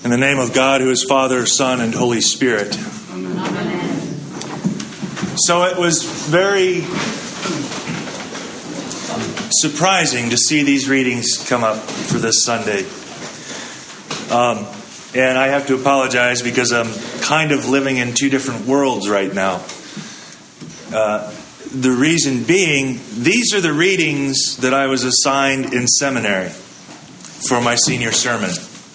In the name of God, who is Father, Son, and Holy Spirit. Amen. So it was very surprising to see these readings come up for this Sunday. And I have to apologize because I'm kind of living in two different worlds right now. The reason being, these are the readings that I was assigned in seminary for my senior sermon.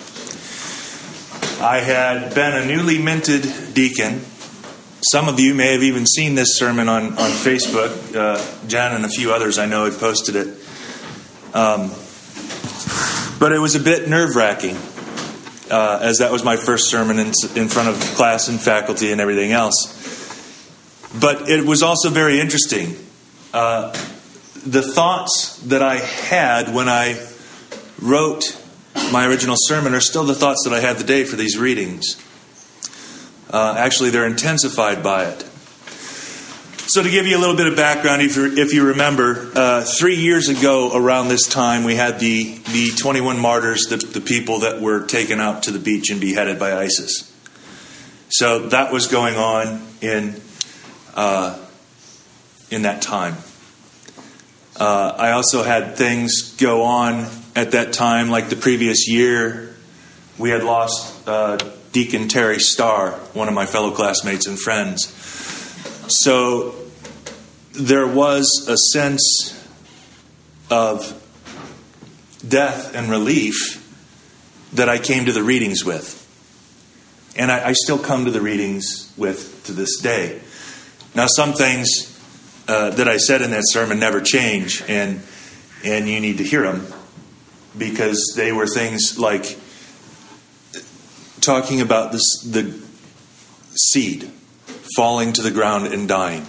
I had been a newly minted deacon. Some of you may have even seen this sermon on Facebook. Jen and a few others I know had posted it. But it was a bit nerve-wracking, as that was my first sermon in front of class and faculty and everything else. But it was also very interesting. The thoughts that I had when I wrote my original sermon are still the thoughts that I had the day for these readings. Actually, they're intensified by it. So to give you a little bit of background, if you remember, 3 years ago around this time, we had the 21 martyrs, the people that were taken out to the beach and beheaded by ISIS. So that was going on in that time. I also had things go on at that time, like the previous year. We had lost Deacon Terry Starr, one of my fellow classmates and friends. So there was a sense of death and relief that I came to the readings with. And I still come to the readings with to this day. Now, some things that I said in that sermon never change, and you need to hear them, because they were things like talking about the seed falling to the ground and dying.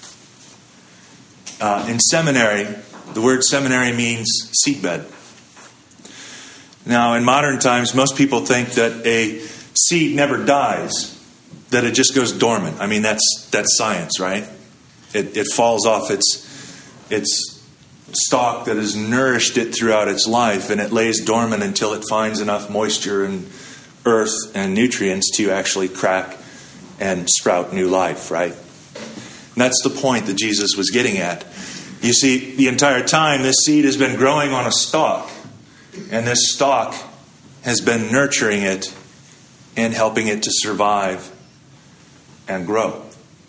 In seminary, the word seminary means seedbed. Now, in modern times, most people think that a seed never dies, that it just goes dormant. I mean, that's science, right? It falls off its stalk that has nourished it throughout its life, and it lays dormant until it finds enough moisture and earth and nutrients to actually crack and sprout new life, right? And that's the point that Jesus was getting at. You see, the entire time, this seed has been growing on a stalk, and this stalk has been nurturing it and helping it to survive and grow.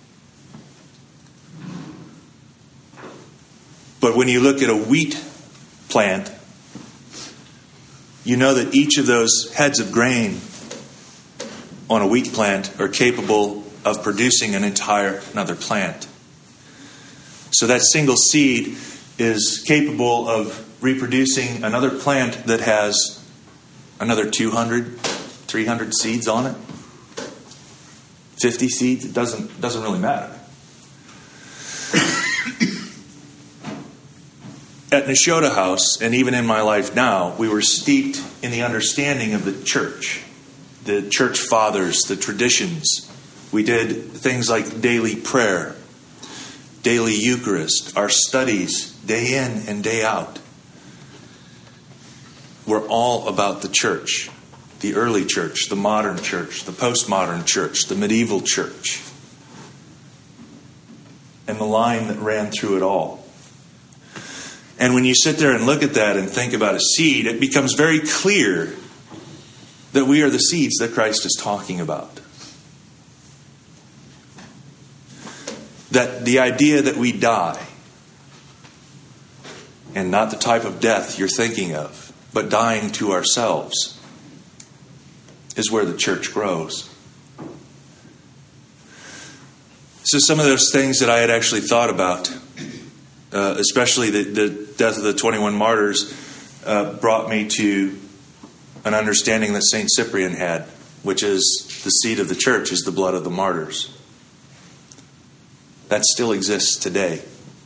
But when you look at a wheat plant, you know that each of those heads of grain on a wheat plant are capable of producing another plant. So that single seed is capable of reproducing another plant that has another 200, 300 seeds on it. 50 seeds, it doesn't really matter. At Nashotah House, and even in my life now, we were steeped in the understanding of the church fathers, the traditions. We did things like daily prayer, daily Eucharist, our studies, day in and day out. We're all about the church, the early church, the modern church, the postmodern church, the medieval church, and the line that ran through it all. And when you sit there and look at that and think about a seed, it becomes very clear that we are the seeds that Christ is talking about. That the idea that we die, and not the type of death you're thinking of, but dying to ourselves, is where the church grows. So some of those things that I had actually thought about, especially the death of the 21 martyrs, brought me to an understanding that St. Cyprian had, which is the seed of the church is the blood of the martyrs. That still exists today.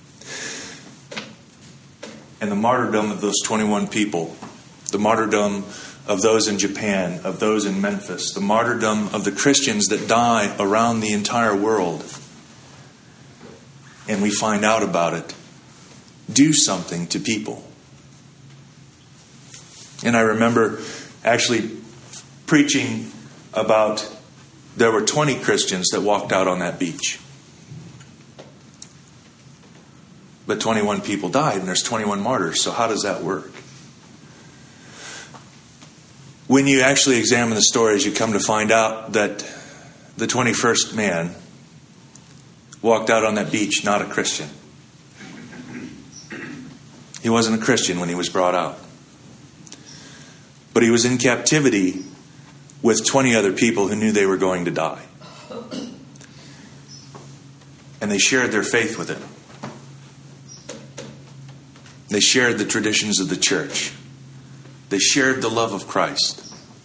And the martyrdom of those 21 people, the martyrdom of those in Japan, of those in Memphis, the martyrdom of the Christians that die around the entire world, and we find out about it, do something to people. And I remember actually preaching about there were 20 Christians that walked out on that beach. But 21 people died, and there's 21 martyrs. So how does that work? When you actually examine the stories, you come to find out that the 21st man walked out on that beach not a Christian. He wasn't a Christian when he was brought out. But he was in captivity with 20 other people who knew they were going to die. And they shared their faith with him. They shared the traditions of the church. They shared the love of Christ.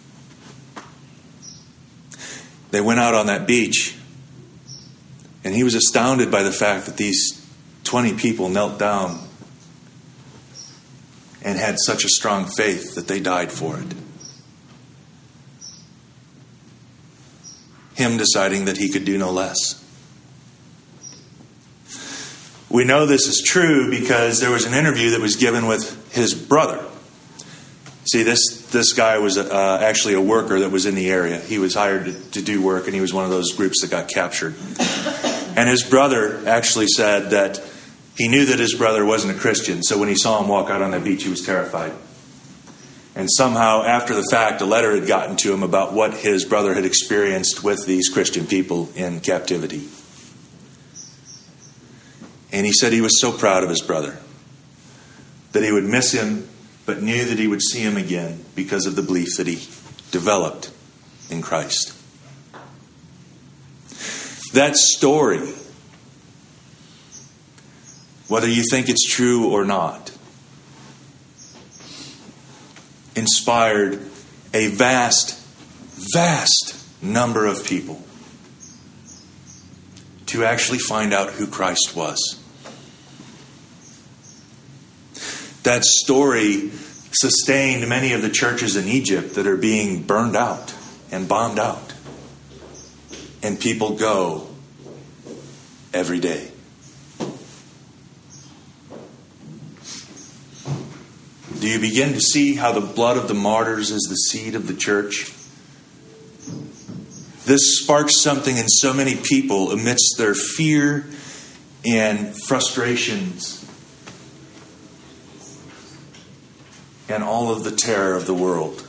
They went out on that beach, and he was astounded by the fact that these 20 people knelt down and had such a strong faith that they died for it. Him deciding that he could do no less. We know this is true because there was an interview that was given with his brother. See, this guy was actually a worker that was in the area. He was hired to do work, and he was one of those groups that got captured. And his brother actually said that he knew that his brother wasn't a Christian, so when he saw him walk out on that beach, he was terrified. And somehow, after the fact, a letter had gotten to him about what his brother had experienced with these Christian people in captivity. And he said he was so proud of his brother, that he would miss him, but knew that he would see him again because of the belief that he developed in Christ. That story, whether you think it's true or not, inspired a vast number of people to actually find out who Christ was. That story sustained many of the churches in Egypt that are being burned out and bombed out. And people go every day. Do you begin to see how the blood of the martyrs is the seed of the church? This sparks something in so many people amidst their fear and frustrations and all of the terror of the world,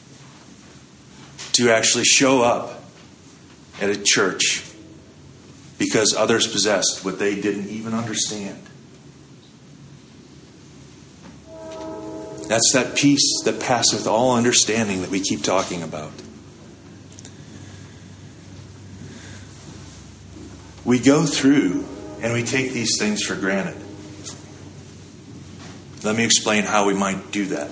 to actually show up at a church because others possessed what they didn't even understand. That's that peace that passeth all understanding that we keep talking about. We go through and we take these things for granted. Let me explain how we might do that.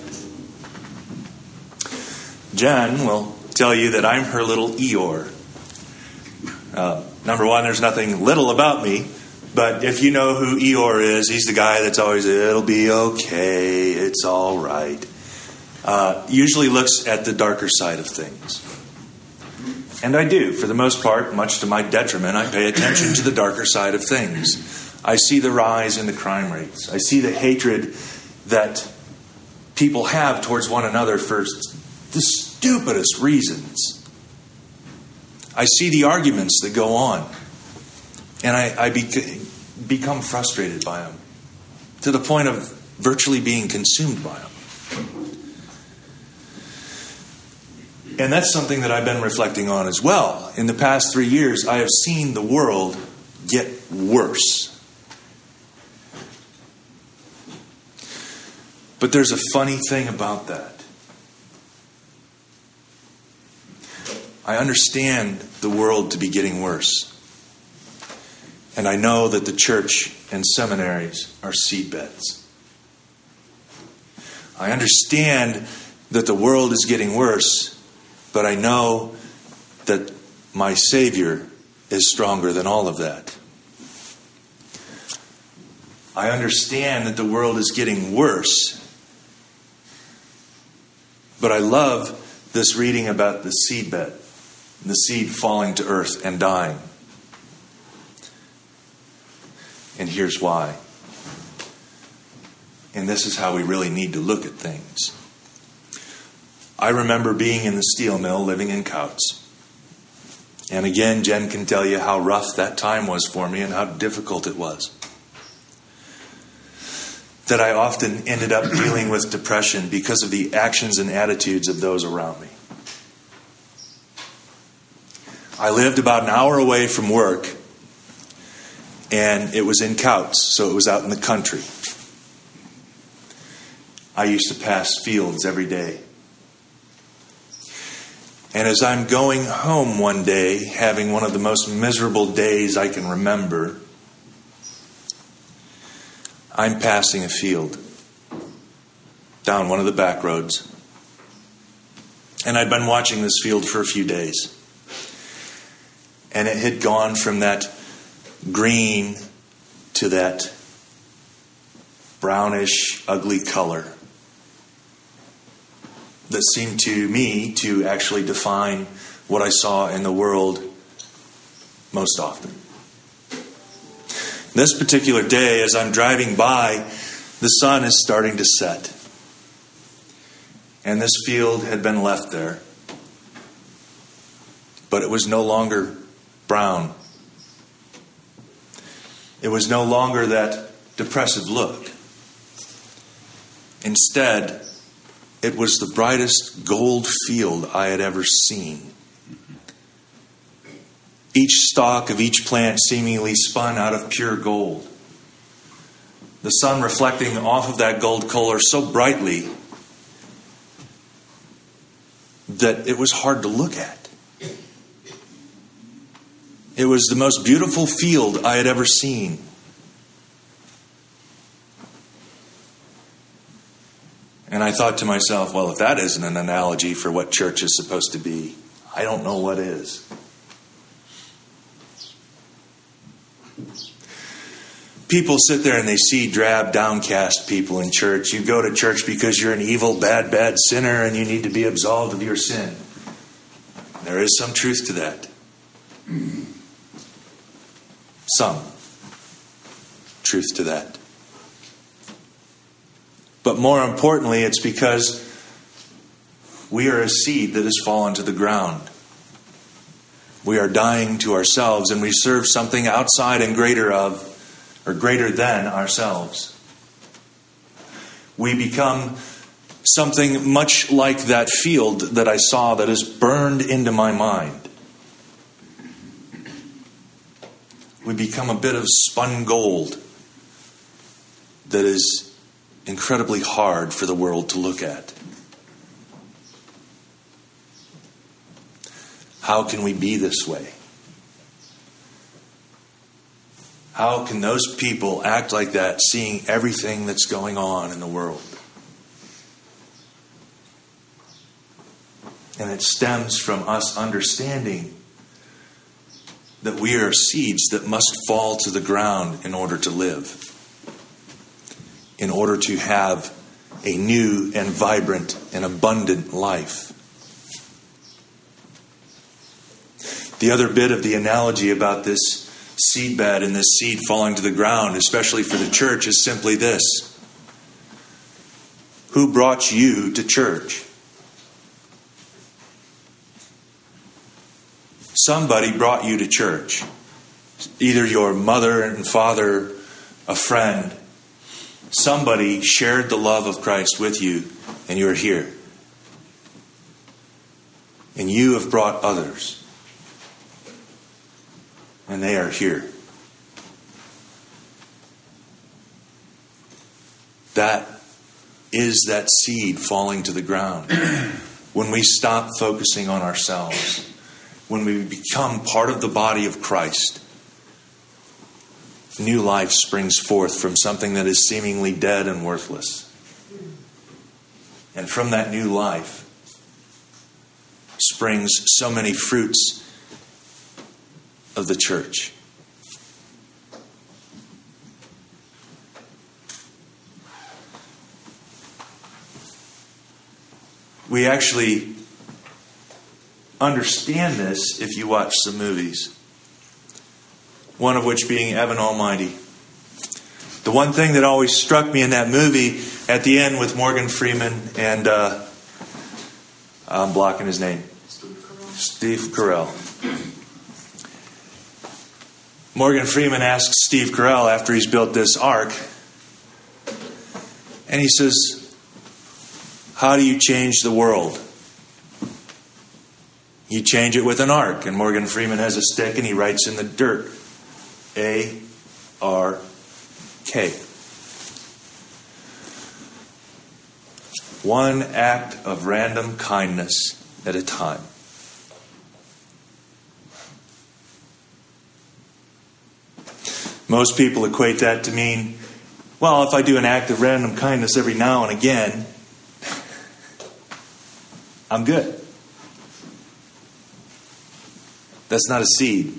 Jen will tell you that I'm her little Eeyore. Number one, there's nothing little about me. But if you know who Eeyore is, he's the guy that's always, it'll be okay, it's all right. Usually looks at the darker side of things. And I do, for the most part, much to my detriment, I pay attention to the darker side of things. I see the rise in the crime rates. I see the hatred that people have towards one another for the stupidest reasons. I see the arguments that go on. And I become frustrated by them, to the point of virtually being consumed by them. And that's something that I've been reflecting on as well. In the past 3 years, I have seen the world get worse. But there's a funny thing about that. I understand the world to be getting worse. And I know that the church and seminaries are seedbeds. I understand that the world is getting worse, but I know that my Savior is stronger than all of that. I understand that the world is getting worse, but I love this reading about the seedbed, the seed falling to earth and dying. And here's why. And this is how we really need to look at things. I remember being in the steel mill, living in Couts. And again, Jen can tell you how rough that time was for me and how difficult it was. That I often ended up dealing with depression because of the actions and attitudes of those around me. I lived about an hour away from work, and it was in Couts, so it was out in the country. I used to pass fields every day. And as I'm going home one day, having one of the most miserable days I can remember, I'm passing a field down one of the back roads. And I'd been watching this field for a few days. And it had gone from that green to that brownish, ugly color that seemed to me to actually define what I saw in the world most often. This particular day, as I'm driving by, the sun is starting to set. And this field had been left there. But it was no longer brown. It was no longer that depressive look. Instead, it was the brightest gold field I had ever seen. Each stalk of each plant seemingly spun out of pure gold. The sun reflecting off of that gold color so brightly that it was hard to look at. It was the most beautiful field I had ever seen. And I thought to myself, well, if that isn't an analogy for what church is supposed to be, I don't know what is. People sit there and they see drab, downcast people in church. You go to church because you're an evil, bad sinner and you need to be absolved of your sin. There is some truth to that. Some truth to that. But more importantly, it's because we are a seed that has fallen to the ground. We are dying to ourselves and we serve something outside and greater than ourselves. We become something much like that field that I saw that is burned into my mind. We become a bit of spun gold that is incredibly hard for the world to look at. How can we be this way? How can those people act like that, seeing everything that's going on in the world? And it stems from us understanding that we are seeds that must fall to the ground in order to live, in order to have a new and vibrant and abundant life. The other bit of the analogy about this seed bed and this seed falling to the ground, especially for the church, is simply this. Who brought you to church? Somebody brought you to church. Either your mother and father, a friend. Somebody shared the love of Christ with you, and you're here. And you have brought others. And they are here. That is that seed falling to the ground. When we stop focusing on ourselves, when we become part of the body of Christ, new life springs forth from something that is seemingly dead and worthless. And from that new life springs so many fruits of the church. We actually understand this if you watch some movies. One of which being Evan Almighty. The one thing that always struck me in that movie at the end with Morgan Freeman and I'm blocking his name. Steve Carell. Morgan Freeman asks Steve Carell after he's built this ark, and he says, how do you change the world? You change it with an ark. And Morgan Freeman has a stick and he writes in the dirt, A-R-K. One act of random kindness at a time. Most people equate that to mean, well, if I do an act of random kindness every now and again, I'm good. That's not a seed.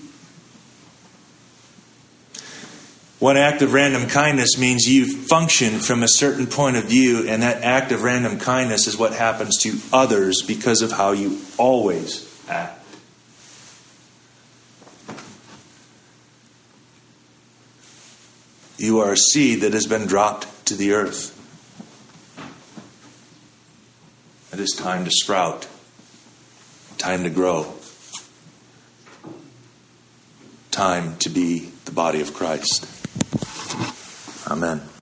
One act of random kindness means you function from a certain point of view, and that act of random kindness is what happens to others because of how you always act. You are a seed that has been dropped to the earth. It is time to sprout. Time to grow. Time to be the body of Christ. Amen.